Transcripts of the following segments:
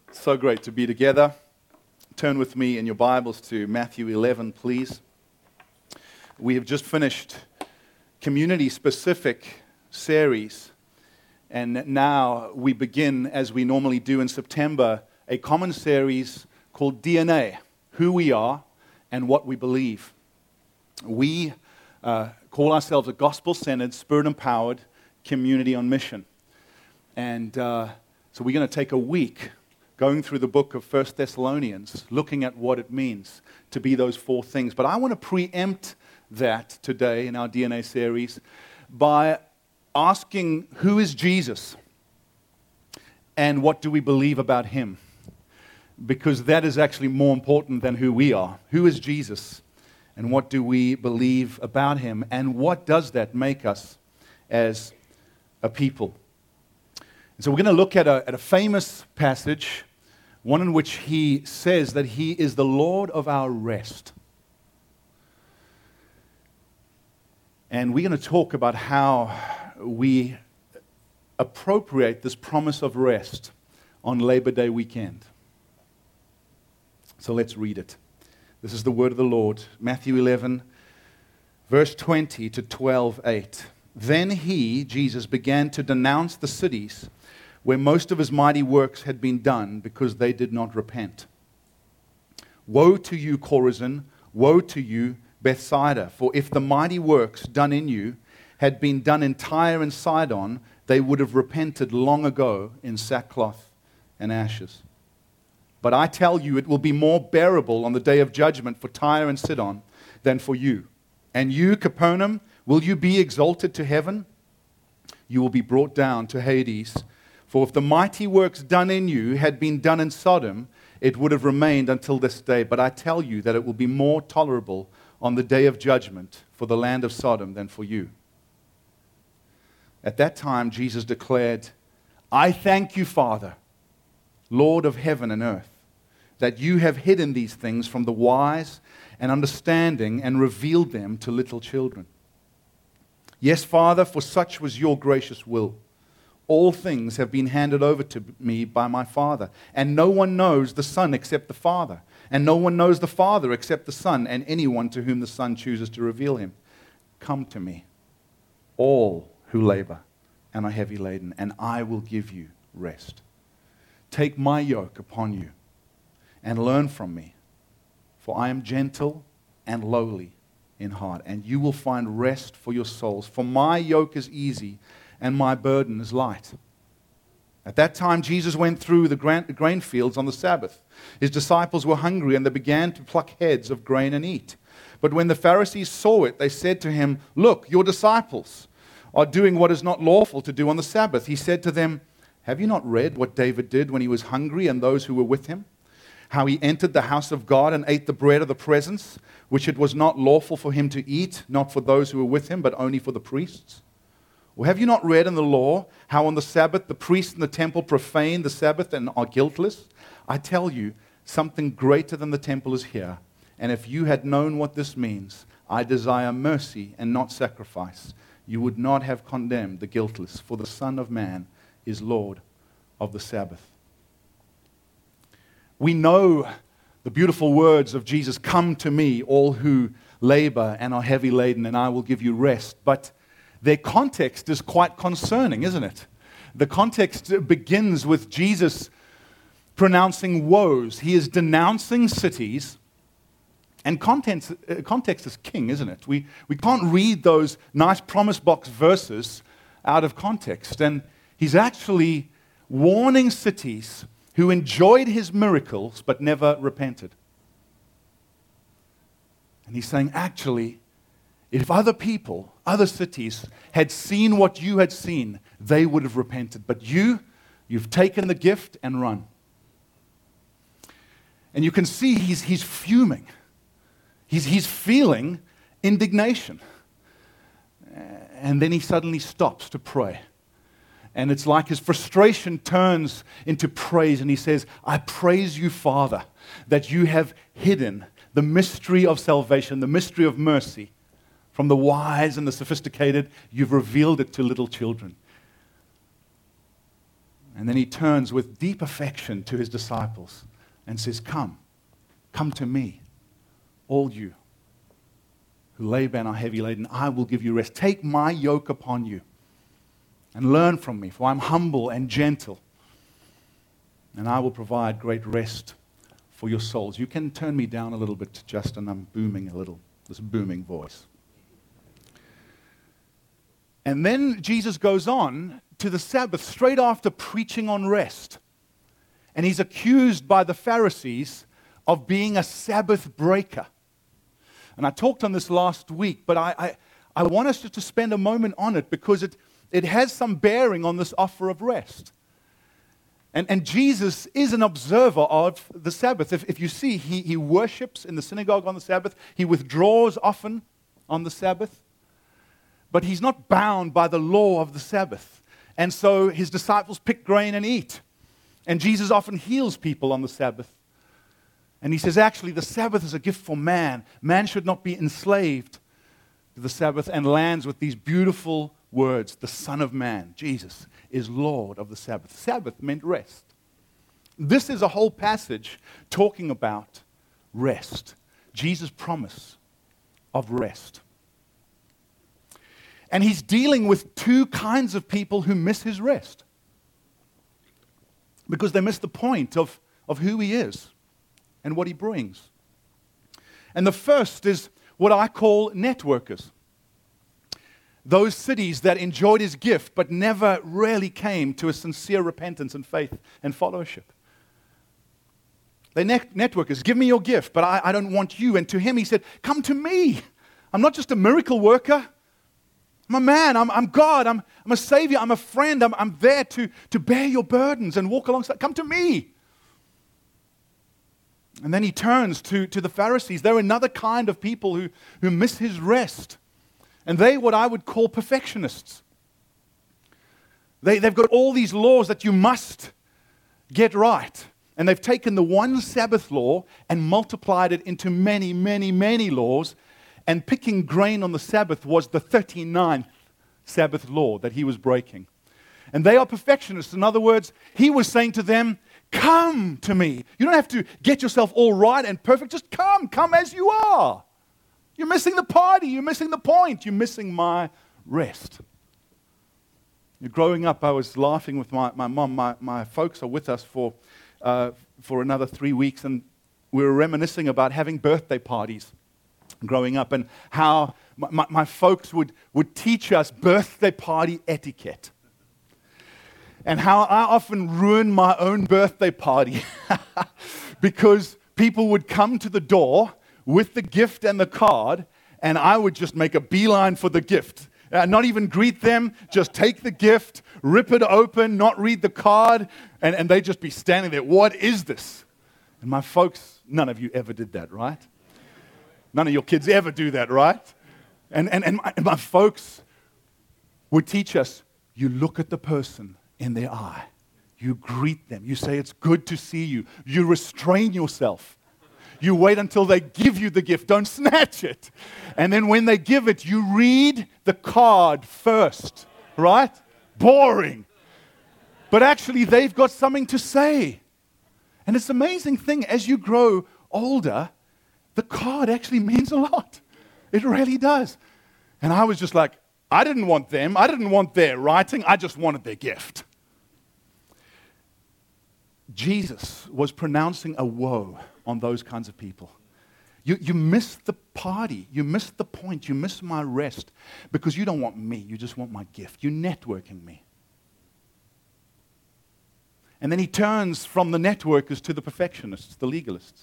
So great to be together. Turn with me in your Bibles to Matthew 11, please. We have just finished community-specific series, and now we begin, as we normally do in September, a common series called DNA, Who We Are and What We Believe. We call ourselves a gospel-centered, spirit-empowered community on mission. And so we're going to take a week going through the book of 1 Thessalonians, looking at what it means to be those four things. But I want to preempt that today in our DNA series by asking, who is Jesus? And what do we believe about him? Because that is actually more important than who we are. Who is Jesus? And what do we believe about him? And what does that make us as a people? And so we're going to look at a famous passage, one in which he says that he is the Lord of our rest. And we're going to talk about how we appropriate this promise of rest on Labor Day weekend. So let's read it. This is the word of the Lord, Matthew 11, verse 20 to 12:8. Then he, Jesus, began to denounce the cities where most of his mighty works had been done because they did not repent. Woe to you, Chorazin! Woe to you, Bethsaida! For if the mighty works done in you had been done in Tyre and Sidon, they would have repented long ago in sackcloth and ashes. But I tell you, it will be more bearable on the day of judgment for Tyre and Sidon than for you. And you, Capernaum, will you be exalted to heaven? You will be brought down to Hades. For if the mighty works done in you had been done in Sodom, it would have remained until this day. But I tell you that it will be more tolerable on the day of judgment for the land of Sodom than for you. At that time, Jesus declared, I thank you, Father, Lord of heaven and earth, that you have hidden these things from the wise and understanding and revealed them to little children. Yes, Father, for such was your gracious will. All things have been handed over to me by my Father, and no one knows the Son except the Father, and no one knows the Father except the Son, and anyone to whom the Son chooses to reveal him. Come to me, all who labor and are heavy laden, and I will give you rest. Take my yoke upon you and learn from me, for I am gentle and lowly in heart, and you will find rest for your souls. For my yoke is easy and my burden is light. At that time, Jesus went through the grain fields on the Sabbath. His disciples were hungry, and they began to pluck heads of grain and eat. But when the Pharisees saw it, they said to him, Look, your disciples are doing what is not lawful to do on the Sabbath. He said to them, Have you not read what David did when he was hungry and those who were with him? How he entered the house of God and ate the bread of the presence, which it was not lawful for him to eat, not for those who were with him, but only for the priests? Or have you not read in the law how on the Sabbath the priests in the temple profane the Sabbath and are guiltless? I tell you, something greater than the temple is here. And if you had known what this means, I desire mercy and not sacrifice, you would not have condemned the guiltless, for the Son of Man is Lord of the Sabbath. We know the beautiful words of Jesus, come to me, all who labor and are heavy laden, and I will give you rest. But their context is quite concerning, isn't it? The context begins with Jesus pronouncing woes. He is denouncing cities, and context is king, isn't it? We can't read those nice promise box verses out of context. And he's actually warning cities who enjoyed his miracles but never repented. And he's saying, actually, if other people, other cities had seen what you had seen, they would have repented. But you've taken the gift and run. And you can see he's fuming. He's feeling indignation. And then he suddenly stops to pray. And it's like his frustration turns into praise, and he says, I praise you, Father, that you have hidden the mystery of salvation, the mystery of mercy, from the wise and the sophisticated. You've revealed it to little children. And then he turns with deep affection to his disciples and says, come to me, all you who labor and are heavy laden, I will give you rest. Take my yoke upon you and learn from me, for I'm humble and gentle, and I will provide great rest for your souls. You can turn me down a little bit, Justin. I'm booming a little, this booming voice. And then Jesus goes on to the Sabbath straight after preaching on rest. And he's accused by the Pharisees of being a Sabbath breaker. And I talked on this last week, but I want us to spend a moment on it because it has some bearing on this offer of rest. And Jesus is an observer of the Sabbath. If you see, he worships in the synagogue on the Sabbath. He withdraws often on the Sabbath. But he's not bound by the law of the Sabbath. And so his disciples pick grain and eat. And Jesus often heals people on the Sabbath. And he says, actually, the Sabbath is a gift for man. Man should not be enslaved to the Sabbath, and lands with these beautiful words, the Son of Man, Jesus, is Lord of the Sabbath. Sabbath meant rest. This is a whole passage talking about rest. Jesus' promise of rest. And he's dealing with two kinds of people who miss his rest. Because they miss the point of who he is and what he brings. And the first is what I call networkers. Those cities that enjoyed his gift but never really came to a sincere repentance and faith and followership. They're networkers. Give me your gift, but I don't want you. And to him he said, come to me. I'm not just a miracle worker. I'm a man, I'm God, I'm a savior, I'm a friend, I'm there to bear your burdens and walk alongside. Come to me. And then he turns to the Pharisees. They're another kind of people who miss his rest. And they what I would call perfectionists. They've got all these laws that you must get right. And they've taken the one Sabbath law and multiplied it into many, many, many laws. And picking grain on the Sabbath was the 39th Sabbath law that he was breaking. And they are perfectionists. In other words, he was saying to them, come to me. You don't have to get yourself all right and perfect. Just come as you are. You're missing the party. You're missing the point. You're missing my rest. Growing up, I was laughing with my mom. My folks are with us for another 3 weeks, and we were reminiscing about having birthday parties growing up, and how my folks would teach us birthday party etiquette. And how I often ruined my own birthday party because people would come to the door with the gift and the card, and I would just make a beeline for the gift. Not even greet them, just take the gift, rip it open, not read the card, and they'd just be standing there. What is this? And my folks, none of you ever did that, right? None of your kids ever do that, right? And my folks would teach us, you look at the person in their eye. You greet them. You say, it's good to see you. You restrain yourself. You wait until they give you the gift. Don't snatch it. And then when they give it, you read the card first, right? Boring. But actually, they've got something to say. And it's an amazing thing. As you grow older, the card actually means a lot. It really does. And I was just like, I didn't want them. I didn't want their writing. I just wanted their gift. Jesus was pronouncing a woe on those kinds of people. You miss the party. You miss the point. You miss my rest because you don't want me. You just want my gift. You're networking me. And then he turns from the networkers to the perfectionists, the legalists.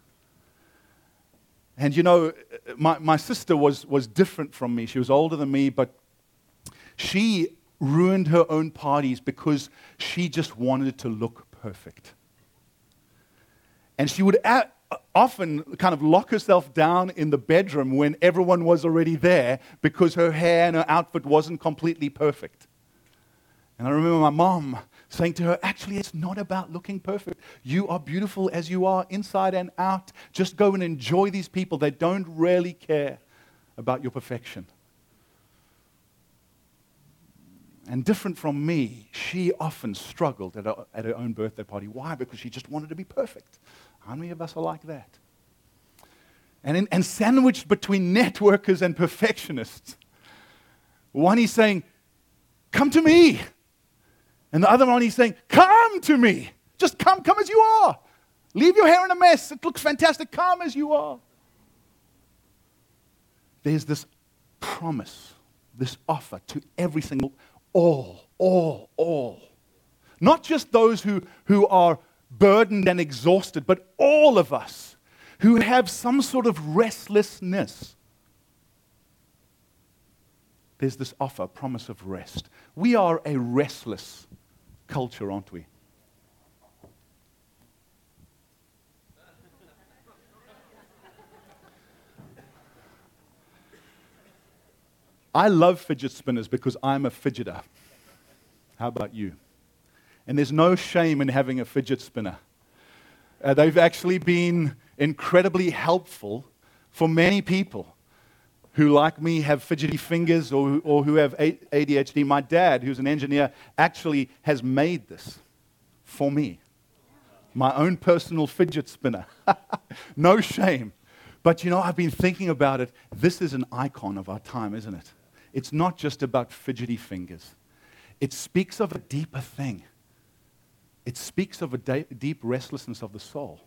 And you know, my sister was different from me. She was older than me, but she ruined her own parties because she just wanted it to look perfect. And she would often kind of lock herself down in the bedroom when everyone was already there because her hair and her outfit wasn't completely perfect. And I remember my mom saying to her, actually, it's not about looking perfect. You are beautiful as you are, inside and out. Just go and enjoy these people. They don't really care about your perfection. And different from me, she often struggled at her own birthday party. Why? Because she just wanted to be perfect. How many of us are like that? And sandwiched between networkers and perfectionists. One is saying, come to me. And the other one is saying, come to me. Just come as you are. Leave your hair in a mess. It looks fantastic. Come as you are. There's this promise, this offer to every single, all. Not just those who are burdened and exhausted, but all of us who have some sort of restlessness. There's this offer, promise of rest. We are a restless culture, aren't we? I love fidget spinners because I'm a fidgeter. How about you? And there's no shame in having a fidget spinner. They've actually been incredibly helpful for many people who, like me, have fidgety fingers or who have ADHD. My dad, who's an engineer, actually has made this for me. My own personal fidget spinner. No shame. But I've been thinking about it. This is an icon of our time, isn't it? It's not just about fidgety fingers. It speaks of a deeper thing. It speaks of a deep restlessness of the soul.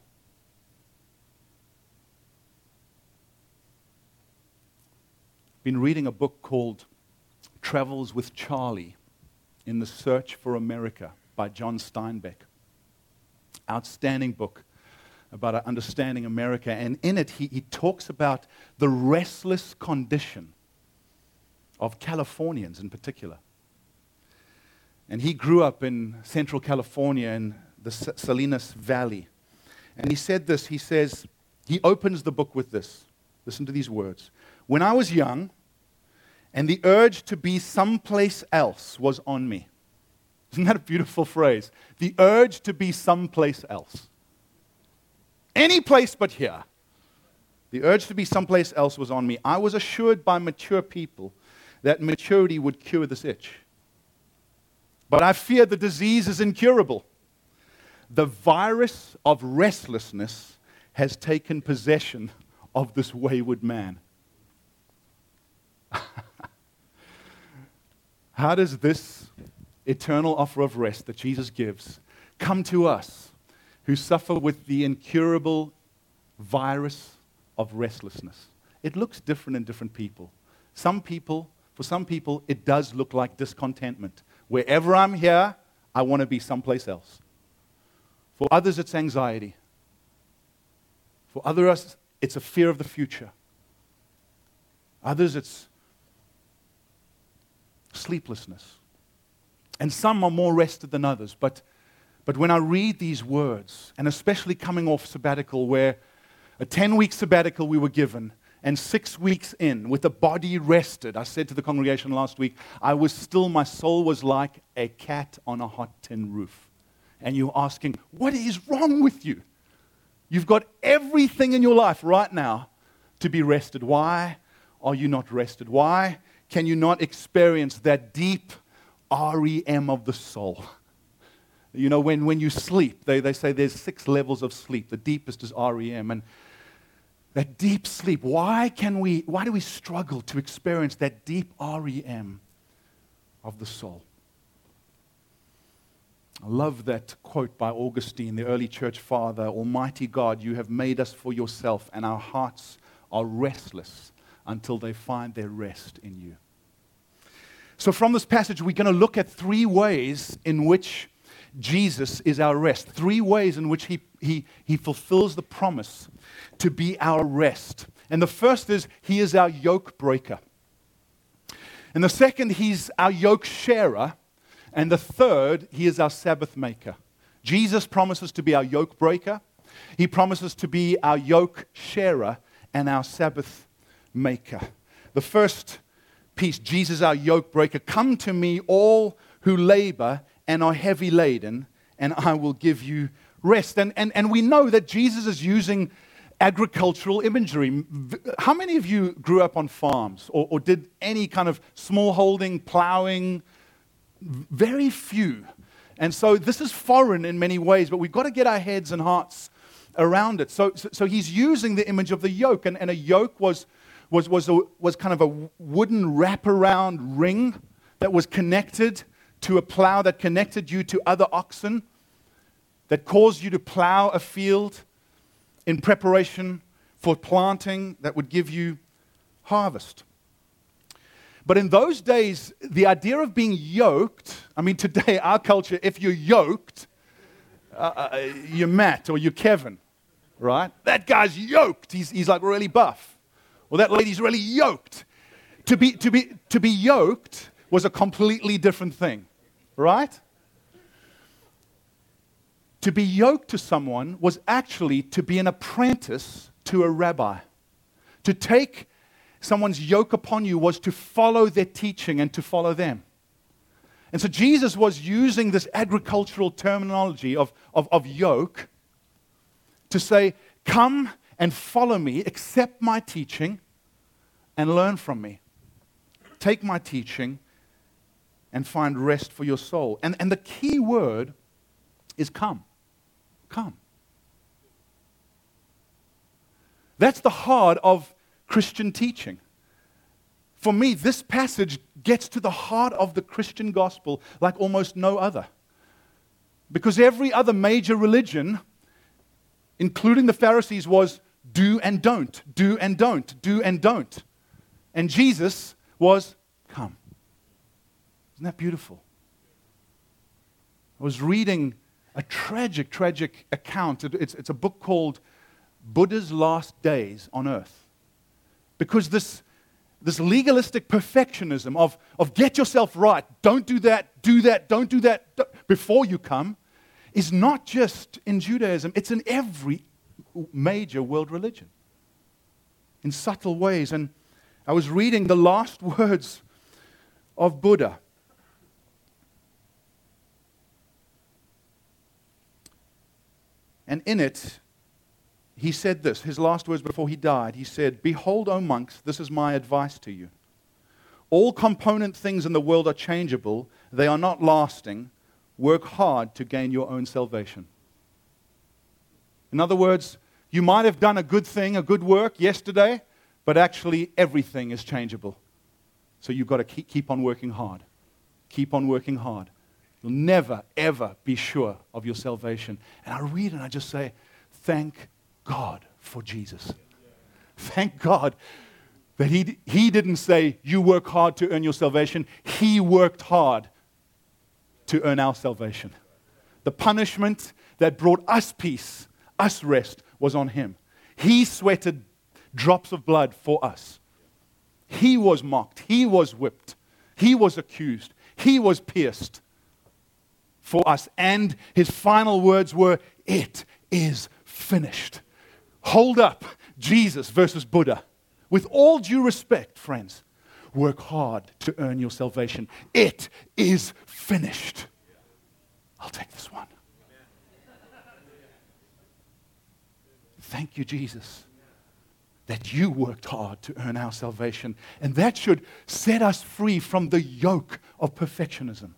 Been reading a book called Travels with Charlie in the Search for America by John Steinbeck. Outstanding book about understanding America. And in it, he talks about the restless condition of Californians in particular. And he grew up in Central California in the Salinas Valley. And he said this, he opens the book with this. Listen to these words. When I was young, and the urge to be someplace else was on me. Isn't that a beautiful phrase? The urge to be someplace else. Any place but here. The urge to be someplace else was on me. I was assured by mature people that maturity would cure this itch. But I fear the disease is incurable. The virus of restlessness has taken possession of this wayward man. How does this eternal offer of rest that Jesus gives come to us who suffer with the incurable virus of restlessness? It looks different in different people. For some people, it does look like discontentment. Wherever I'm here, I want to be someplace else. For others, it's anxiety. For others, it's a fear of the future. Others, it's sleeplessness. And some are more rested than others. But when I read these words, and especially coming off sabbatical, where a 10-week sabbatical we were given, and 6 weeks in, with the body rested, I said to the congregation last week, my soul was like a cat on a hot tin roof. And you're asking, what is wrong with you? You've got everything in your life right now to be rested. Why are you not rested? Why can you not experience that deep REM of the soul? When you sleep, they say there's 6 levels of sleep. The deepest is REM. And that deep sleep, why do we struggle to experience that deep REM of the soul? I love that quote by Augustine, the early church father. Almighty God, you have made us for yourself, and our hearts are restless until they find their rest in you. So from this passage, we're going to look at 3 ways in which Jesus is our rest. 3 ways in which he fulfills the promise to be our rest. And the first is, he is our yoke breaker. And the second, he's our yoke sharer. And the third, he is our Sabbath maker. Jesus promises to be our yoke breaker. He promises to be our yoke sharer and our Sabbath maker. The first piece, Jesus our yoke breaker. Come to me, all who labor and are heavy laden, and I will give you rest. And we know that Jesus is using agricultural imagery. How many of you grew up on farms or did any kind of small holding, plowing, Very few. And so this is foreign in many ways, but we've got to get our heads and hearts around it. So he's using the image of the yoke, and a yoke was kind of a wooden wraparound ring that was connected to a plow, that connected you to other oxen, that caused you to plow a field in preparation for planting that would give you harvest. But in those days, the idea of being yoked, I mean, today, our culture, if you're yoked, you're Matt or you're Kevin, right? That guy's yoked. He's like really buff. Or that lady's really yoked. To be yoked was a completely different thing, right? To be yoked to someone was actually to be an apprentice to a rabbi. To take someone's yoke upon you was to follow their teaching and to follow them. And so Jesus was using this agricultural terminology of yoke to say, come and follow me, accept my teaching, and learn from me. Take my teaching and find rest for your soul. And the key word is come. Come. That's the heart of Christian teaching. For me, this passage gets to the heart of the Christian gospel like almost no other. Because every other major religion, including the Pharisees, was do and don't, do and don't, do and don't. And Jesus was come. Isn't that beautiful? I was reading a tragic account. It's a book called Buddha's Last Days on Earth. Because this legalistic perfectionism of get yourself right, don't do that, don't do that before you come, is not just in Judaism, it's in every major world religion. In subtle ways. And I was reading the last words of Buddha. And in it, he said this, his last words before he died. He said, "Behold, O monks, this is my advice to you. All component things in the world are changeable. They are not lasting. Work hard to gain your own salvation." In other words, you might have done a good thing, a good work yesterday, but actually everything is changeable. So you've got to keep on working hard. Keep on working hard. You'll never, ever be sure of your salvation. And I read and I just say, thank God for Jesus. Thank God that he didn't say, you work hard to earn your salvation. He worked hard to earn our salvation. The punishment that brought us peace, us rest, was on him. He sweated drops of blood for us. He was mocked. He was whipped. He was accused. He was pierced for us. And his final words were, "It is finished." Hold up Jesus versus Buddha. With all due respect, friends, work hard to earn your salvation. It is finished. I'll take this one. Thank you, Jesus, that you worked hard to earn our salvation. And that should set us free from the yoke of perfectionism.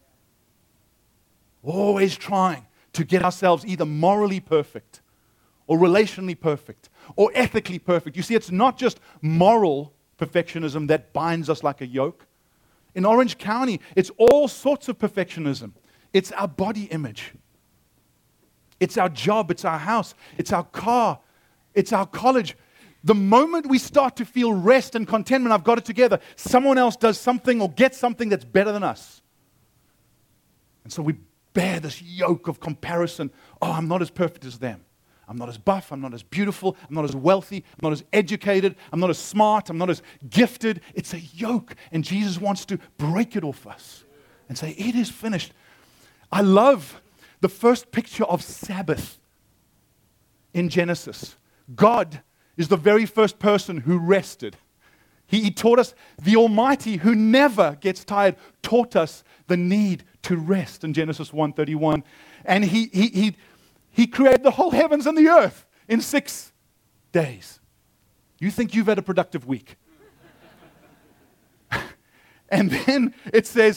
Always trying to get ourselves either morally perfect or relationally perfect, or ethically perfect. You see, it's not just moral perfectionism that binds us like a yoke. In Orange County, it's all sorts of perfectionism. It's our body image. It's our job, it's our house, it's our car, it's our college. The moment we start to feel rest and contentment, I've got it together, someone else does something or gets something that's better than us. And so we bear this yoke of comparison. Oh, I'm not as perfect as them. I'm not as buff, I'm not as beautiful, I'm not as wealthy, I'm not as educated, I'm not as smart, I'm not as gifted. It's a yoke, and Jesus wants to break it off us and say, it is finished. I love the first picture of Sabbath in Genesis. God is the very first person who rested. He taught us, the Almighty, who never gets tired, taught us the need to rest in Genesis 1:31. And He created the whole heavens and the earth in 6 days. You think you've had a productive week. And then it says,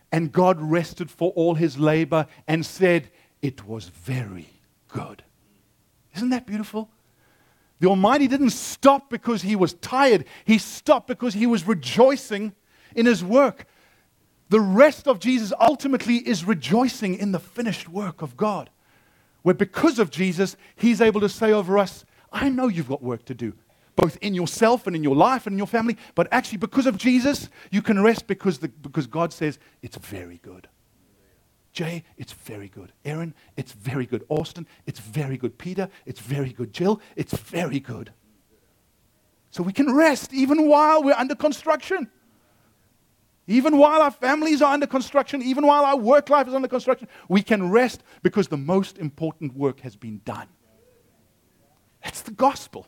And God rested for all his labor and said, it was very good. Isn't that beautiful? The Almighty didn't stop because he was tired. He stopped because he was rejoicing in his work. The rest of Jesus ultimately is rejoicing in the finished work of God. Where because of Jesus, he's able to say over us, I know you've got work to do, both in yourself and in your life and in your family, but actually because of Jesus, you can rest because God says, it's very good. Jay, it's very good. Aaron, it's very good. Austin, it's very good. Peter, it's very good. Jill, it's very good. So we can rest even while we're under construction. Even while our families are under construction, even while our work life is under construction, we can rest because the most important work has been done. That's the gospel.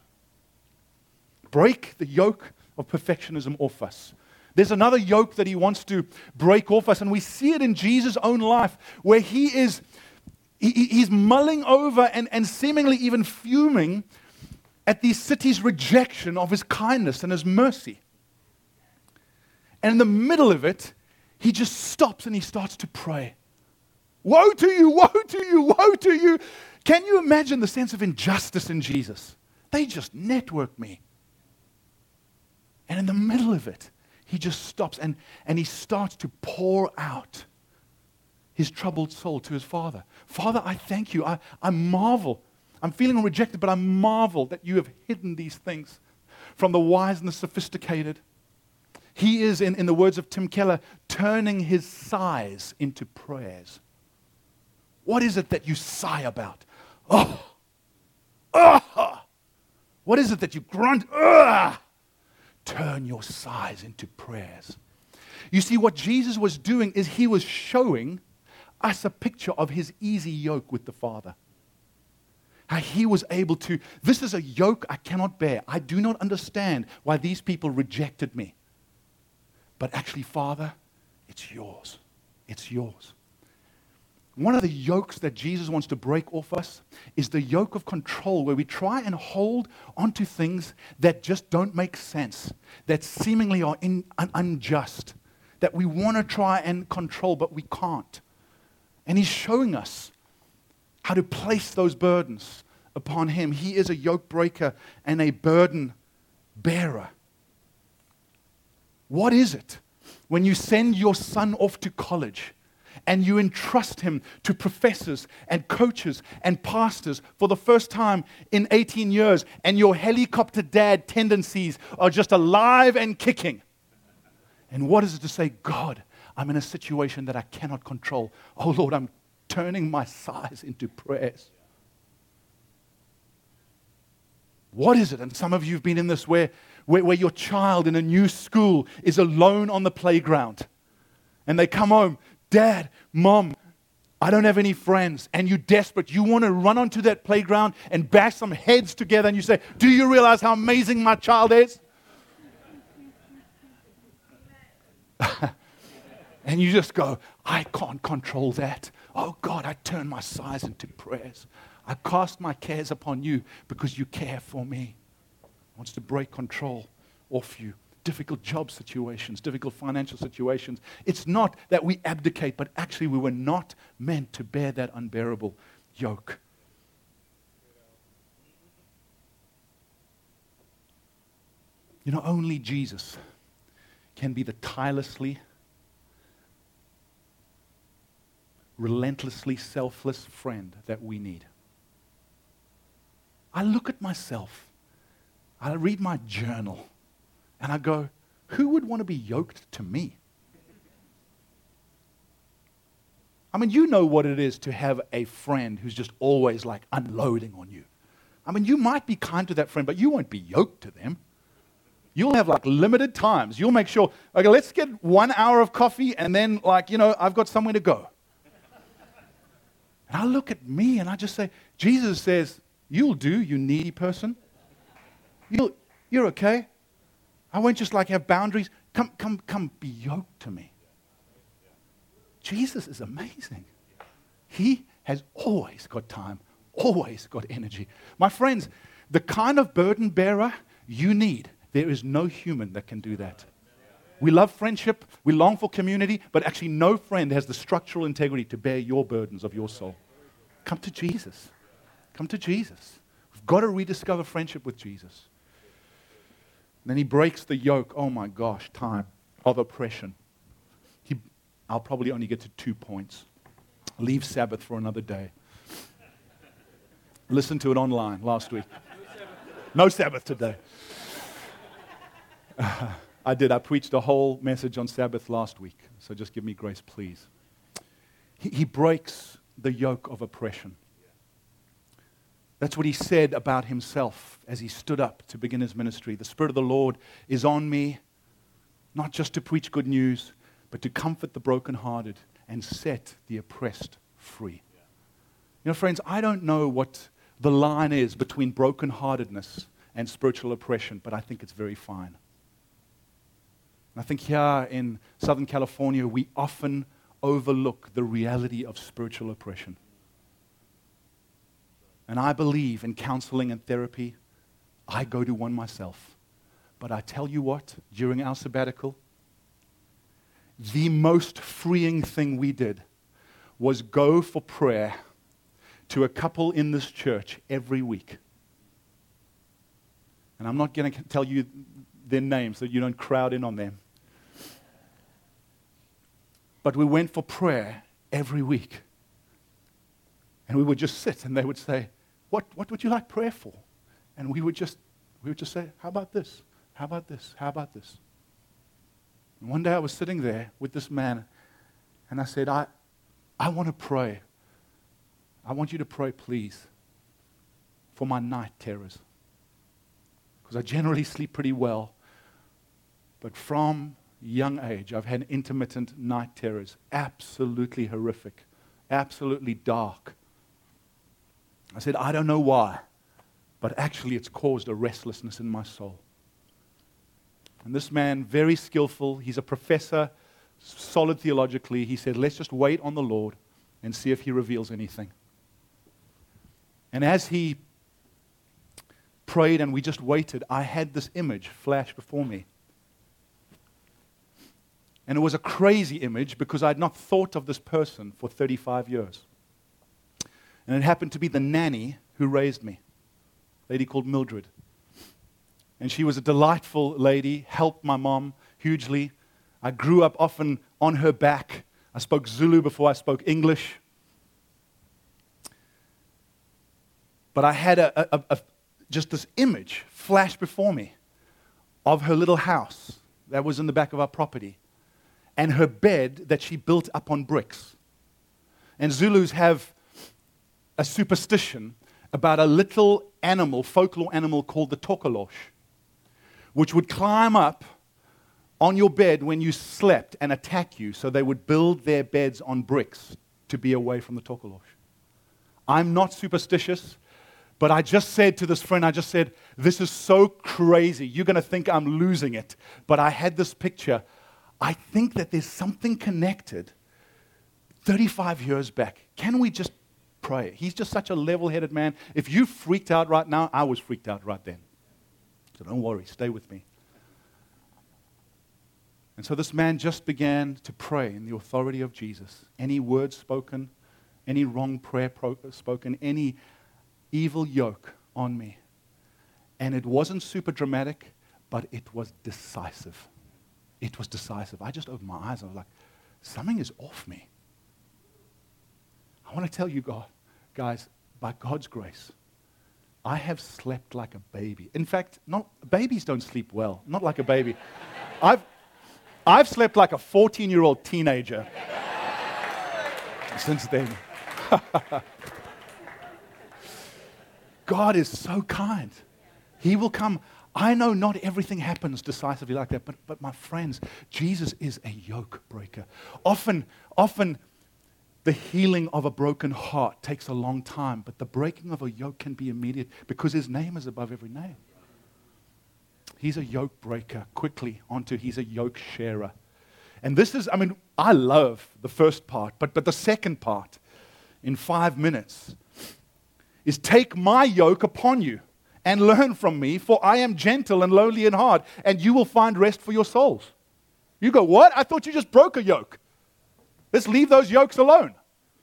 Break the yoke of perfectionism off us. There's another yoke that he wants to break off us, and we see it in Jesus' own life, where he's mulling over and seemingly even fuming at these cities' rejection of his kindness and his mercy. And in the middle of it, he just stops and he starts to pray. Woe to you, woe to you, woe to you. Can you imagine the sense of injustice in Jesus? They just networked me. And in the middle of it, he just stops and he starts to pour out his troubled soul to his Father. Father, I thank you. I marvel. I'm feeling rejected, but I marvel that you have hidden these things from the wise and the sophisticated. He is, in the words of Tim Keller, turning his sighs into prayers. What is it that you sigh about? Oh! What is it that you grunt? Turn your sighs into prayers. You see, what Jesus was doing is he was showing us a picture of his easy yoke with the Father. How he was able to, this is a yoke I cannot bear. I do not understand why these people rejected me. But actually, Father, it's yours. It's yours. One of the yokes that Jesus wants to break off us is the yoke of control, where we try and hold onto things that just don't make sense, that seemingly are unjust, that we want to try and control, but we can't. And he's showing us how to place those burdens upon him. He is a yoke breaker and a burden bearer. What is it when you send your son off to college and you entrust him to professors and coaches and pastors for the first time in 18 years, and your helicopter dad tendencies are just alive and kicking? And what is it to say, God, I'm in a situation that I cannot control. Oh Lord, I'm turning my sighs into prayers. What is it? And some of you have been in this where your child in a new school is alone on the playground. And they come home, Dad, Mom, I don't have any friends. And you're desperate. You want to run onto that playground and bash some heads together. And you say, do you realize how amazing my child is? And you just go, I can't control that. Oh God, I turn my sighs into prayers. I cast my cares upon you because you care for me. Wants to break control off you. Difficult job situations, difficult financial situations. It's not that we abdicate, but actually we were not meant to bear that unbearable yoke. You know, only Jesus can be the tirelessly, relentlessly selfless friend that we need. I look at myself, I read my journal, and I go, who would want to be yoked to me? I mean, you know what it is to have a friend who's just always like unloading on you. I mean, you might be kind to that friend, but you won't be yoked to them. You'll have like limited times. You'll make sure, okay, let's get 1 hour of coffee and then I've got somewhere to go. And I look at me and I just say, Jesus says, you'll do, you needy person. You're okay. I won't just have boundaries. Come be yoked to me. Jesus is amazing. He has always got time, always got energy. My friends, the kind of burden bearer you need, there is no human that can do that. We love friendship, we long for community, but actually no friend has the structural integrity to bear your burdens of your soul. Come to Jesus. Come to Jesus. We've got to rediscover friendship with Jesus. And then he breaks the yoke, oh my gosh, time of oppression. I'll probably only get to 2 points. Leave Sabbath for another day. Listen to it online last week. No Sabbath today. I did. I preached a whole message on Sabbath last week. So just give me grace, please. He breaks the yoke of oppression. That's what he said about himself as he stood up to begin his ministry. The Spirit of the Lord is on me, not just to preach good news, but to comfort the brokenhearted and set the oppressed free. You know, friends, I don't know what the line is between brokenheartedness and spiritual oppression, but I think it's very fine. And I think here in Southern California, we often overlook the reality of spiritual oppression. And I believe in counseling and therapy. I go to one myself. But I tell you what, during our sabbatical, the most freeing thing we did was go for prayer to a couple in this church every week. And I'm not going to tell you their names so you don't crowd in on them. But we went for prayer every week. And we would just sit and they would say, what would you like prayer for? And we would just say, how about this? How about this? How about this? And one day I was sitting there with this man, and I said, I want to pray. I want you to pray, please, for my night terrors. Because I generally sleep pretty well. But from young age, I've had intermittent night terrors. Absolutely horrific. Absolutely dark. I said, I don't know why, but actually it's caused a restlessness in my soul. And this man, very skillful, he's a professor, solid theologically, he said, let's just wait on the Lord and see if he reveals anything. And as he prayed and we just waited, I had this image flash before me. And it was a crazy image because I had not thought of this person for 35 years. And it happened to be the nanny who raised me, a lady called Mildred. And she was a delightful lady, helped my mom hugely. I grew up often on her back. I spoke Zulu before I spoke English. But I had just this image flash before me of her little house that was in the back of our property and her bed that she built up on bricks. And Zulus have a superstition about a little animal, folklore animal called the tokolosh, which would climb up on your bed when you slept and attack you, so they would build their beds on bricks to be away from the tokolosh. I'm not superstitious, but I just said to this friend, this is so crazy. You're going to think I'm losing it. But I had this picture. I think that there's something connected 35 years back. Can we just pray? He's just such a level-headed man. If you freaked out right now, I was freaked out right then. So don't worry, stay with me. And so this man just began to pray in the authority of Jesus. Any word spoken, any wrong prayer spoken, any evil yoke on me. And it wasn't super dramatic, but it was decisive. It was decisive. I just opened my eyes. I was like, something is off me. I want to tell you, guys, by God's grace, I have slept like a baby. In fact, babies don't sleep well. Not like a baby. I've slept like a 14-year-old teenager since then. God is so kind. He will come. I know not everything happens decisively like that, but my friends, Jesus is a yoke breaker. Often the healing of a broken heart takes a long time, but the breaking of a yoke can be immediate because his name is above every name. He's a yoke breaker. Quickly onto he's a yoke sharer. And this is, I love the first part, but the second part in 5 minutes is take my yoke upon you and learn from me, for I am gentle and lowly in heart, and you will find rest for your souls. You go, what? I thought you just broke a yoke. Let's leave those yokes alone.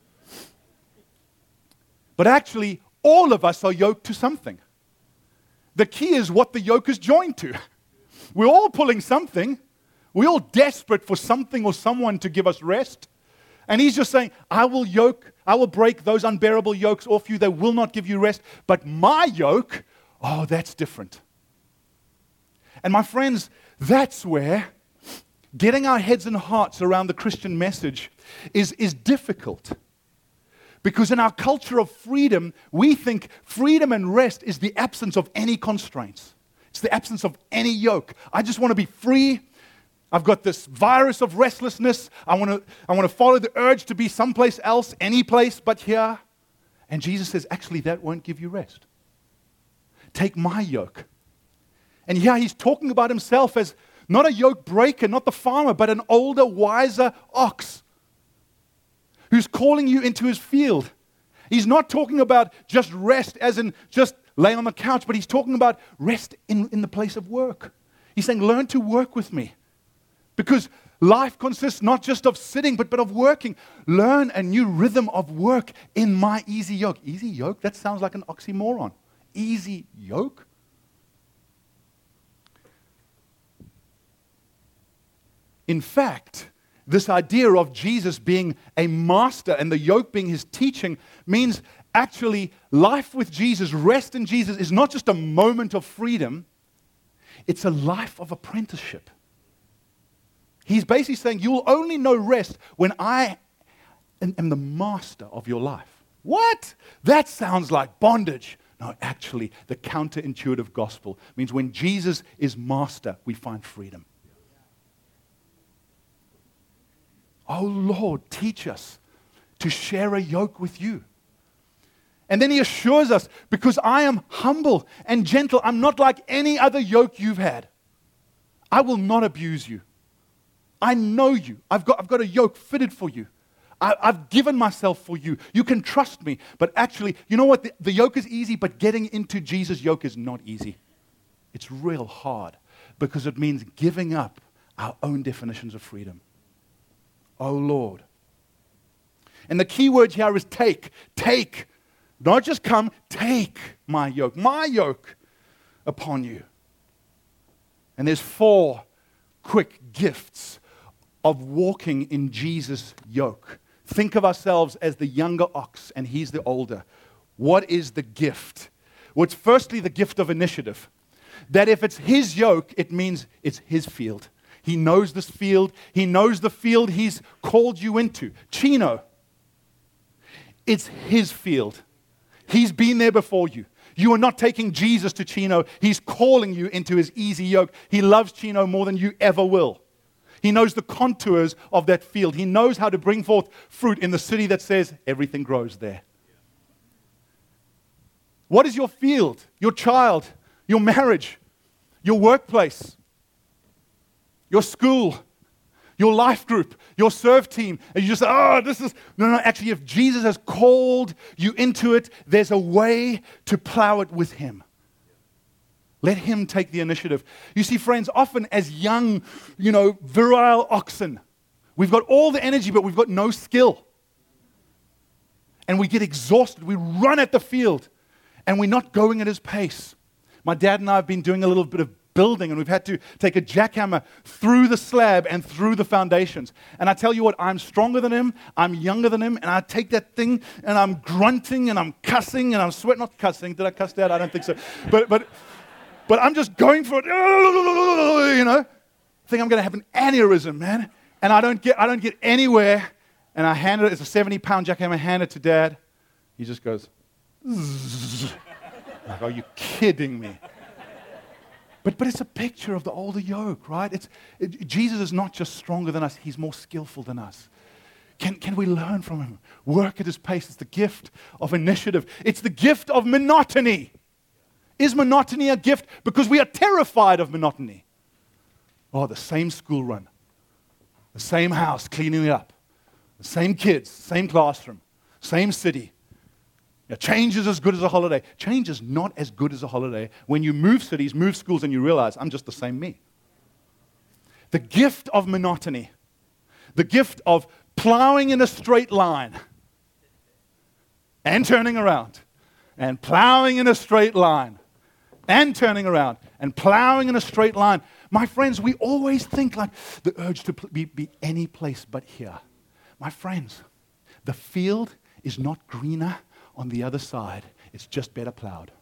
But actually, all of us are yoked to something. The key is what the yoke is joined to. We're all pulling something. We're all desperate for something or someone to give us rest. And he's just saying, I will break those unbearable yokes off you. They will not give you rest. But my yoke, oh, that's different. And my friends, that's where getting our heads and hearts around the Christian message is difficult. Because in our culture of freedom, we think freedom and rest is the absence of any constraints. It's the absence of any yoke. I just want to be free. I've got this virus of restlessness. I want to follow the urge to be someplace else, any place but here. And Jesus says, actually, that won't give you rest. Take my yoke. And here he's talking about himself as not a yoke breaker, not the farmer, but an older, wiser ox who's calling you into his field. He's not talking about just rest as in just laying on the couch, but he's talking about rest in the place of work. He's saying, learn to work with me. Because life consists not just of sitting, but of working. Learn a new rhythm of work in my easy yoke. Easy yoke? That sounds like an oxymoron. Easy yoke? In fact, this idea of Jesus being a master and the yoke being his teaching means actually life with Jesus, rest in Jesus, is not just a moment of freedom, it's a life of apprenticeship. He's basically saying you will only know rest when I am the master of your life. What? That sounds like bondage. No, actually, the counterintuitive gospel means when Jesus is master, we find freedom. Oh Lord, teach us to share a yoke with you. And then he assures us, because I am humble and gentle, I'm not like any other yoke you've had. I will not abuse you. I know you. I've got a yoke fitted for you. I've given myself for you. You can trust me. But actually, you know what? The yoke is easy, but getting into Jesus' yoke is not easy. It's real hard because it means giving up our own definitions of freedom. Oh, Lord. And the key word here is take. Take. Not just come, take my yoke upon you. And there's 4 quick gifts of walking in Jesus' yoke. Think of ourselves as the younger ox and he's the older. What is the gift? Well, it's firstly the gift of initiative. That if it's his yoke, it means it's his field. He knows this field. He knows the field he's called you into. Chino. It's his field. He's been there before you. You are not taking Jesus to Chino. He's calling you into his easy yoke. He loves Chino more than you ever will. He knows the contours of that field. He knows how to bring forth fruit in the city that says everything grows there. What is your field? Your child, your marriage, your workplace, your school, your life group, your serve team. And you just say, no, actually, if Jesus has called you into it, there's a way to plow it with him. Let him take the initiative. You see, friends, often as young, virile oxen, we've got all the energy, but we've got no skill. And we get exhausted. We run at the field, and we're not going at his pace. My dad and I have been doing a little bit of building, and we've had to take a jackhammer through the slab and through the foundations. And I tell you what, I'm stronger than him, I'm younger than him, and I take that thing, and I'm grunting, and I'm cussing, and I'm sweating. Not cussing. Did I cuss, Dad? I don't think so. But I'm just going for it, I think I'm going to have an aneurysm, man. And I don't get anywhere. And I hand it, it's a 70-pound jackhammer, I hand it to Dad. He just goes, zzz. Like, are you kidding me? But it's a picture of the older yoke, right? Jesus is not just stronger than us, he's more skillful than us. Can we learn from him? Work at his pace. It's the gift of initiative. It's the gift of monotony. Is monotony a gift? Because we are terrified of monotony. Oh, the same school run, the same house cleaning it up, the same kids, same classroom, same city. Yeah, change is as good as a holiday. Change is not as good as a holiday when you move cities, move schools, and you realize I'm just the same me. The gift of monotony. The gift of plowing in a straight line and turning around and plowing in a straight line and turning around and plowing in a straight line. My friends, we always think like the urge to be any place but here. My friends, the field is not greener on the other side. It's just better plowed.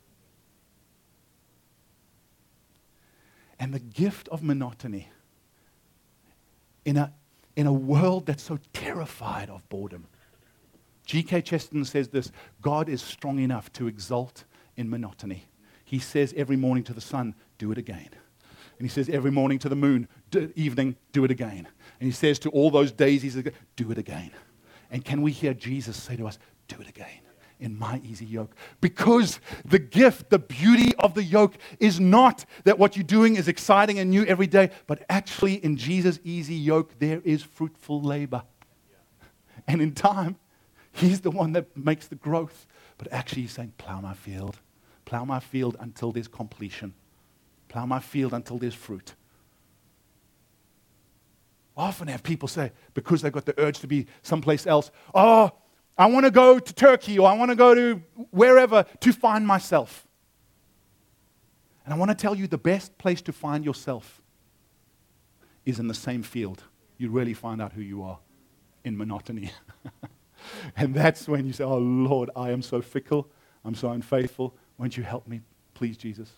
And the gift of monotony in a world that's so terrified of boredom. G.K. Chesterton says this: God is strong enough to exult in monotony. He says every morning to the sun, do it again. And he says every morning to the moon, evening, do it again. And he says to all those daisies, do it again. And can we hear Jesus say to us, do it again in my easy yoke? Because the gift, the beauty of the yoke is not that what you're doing is exciting and new every day, but actually in Jesus' easy yoke, there is fruitful labor. And in time, He's the one that makes the growth. But actually He's saying, plow my field until there's completion. Plow my field until there's fruit. I often have people say, because they've got the urge to be someplace else, oh, I want to go to Turkey or I want to go to wherever to find myself. And I want to tell you the best place to find yourself is in the same field. You really find out who you are in monotony. And that's when you say, oh Lord, I am so fickle. I'm so unfaithful. Won't you help me, please, Jesus?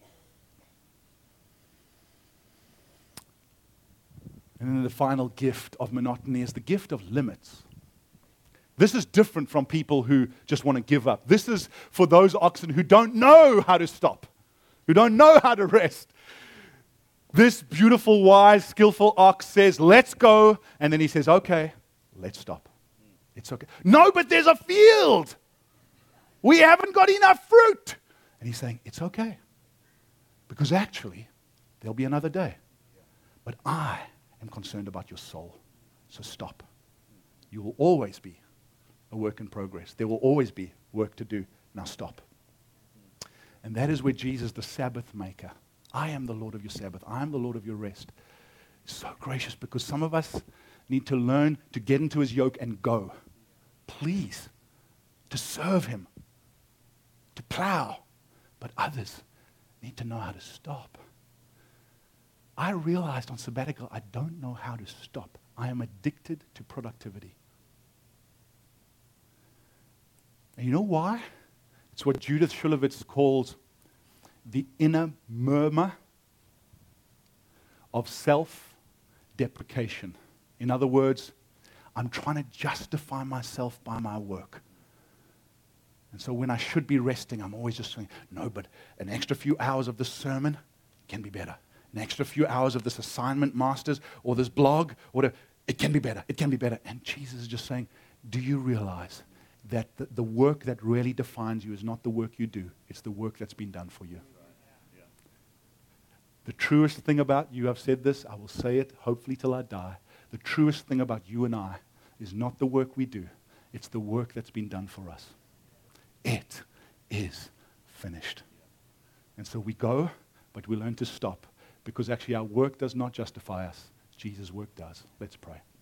And then the final gift of monotony is the gift of limits. This is different from people who just want to give up. This is for those oxen who don't know how to stop, who don't know how to rest. This beautiful, wise, skillful ox says, let's go. And then he says, okay, let's stop. It's okay. No, but there's a field. We haven't got enough fruit. And he's saying, it's okay. Because actually, there'll be another day. But I am concerned about your soul. So stop. You will always be a work in progress. There will always be work to do. Now stop. And that is where Jesus, the Sabbath maker, I am the Lord of your Sabbath. I am the Lord of your rest. Is so gracious because some of us need to learn to get into His yoke and go. Please. To serve Him. To plow. But others need to know how to stop. I realized on sabbatical, I don't know how to stop. I am addicted to productivity. And you know why? It's what Judith Shulevitz calls the inner murmur of self-deprecation. In other words, I'm trying to justify myself by my work. And so when I should be resting, I'm always just saying, no, but an extra few hours of this sermon can be better. An extra few hours of this assignment, masters, or this blog, it can be better. It can be better. And Jesus is just saying, do you realize that the work that really defines you is not the work you do, it's the work that's been done for you. The truest thing about you, I've said this, I will say it hopefully till I die, the truest thing about you and I is not the work we do, it's the work that's been done for us. It is finished. And so we go, but we learn to stop, because actually our work does not justify us, Jesus' work does. Let's pray.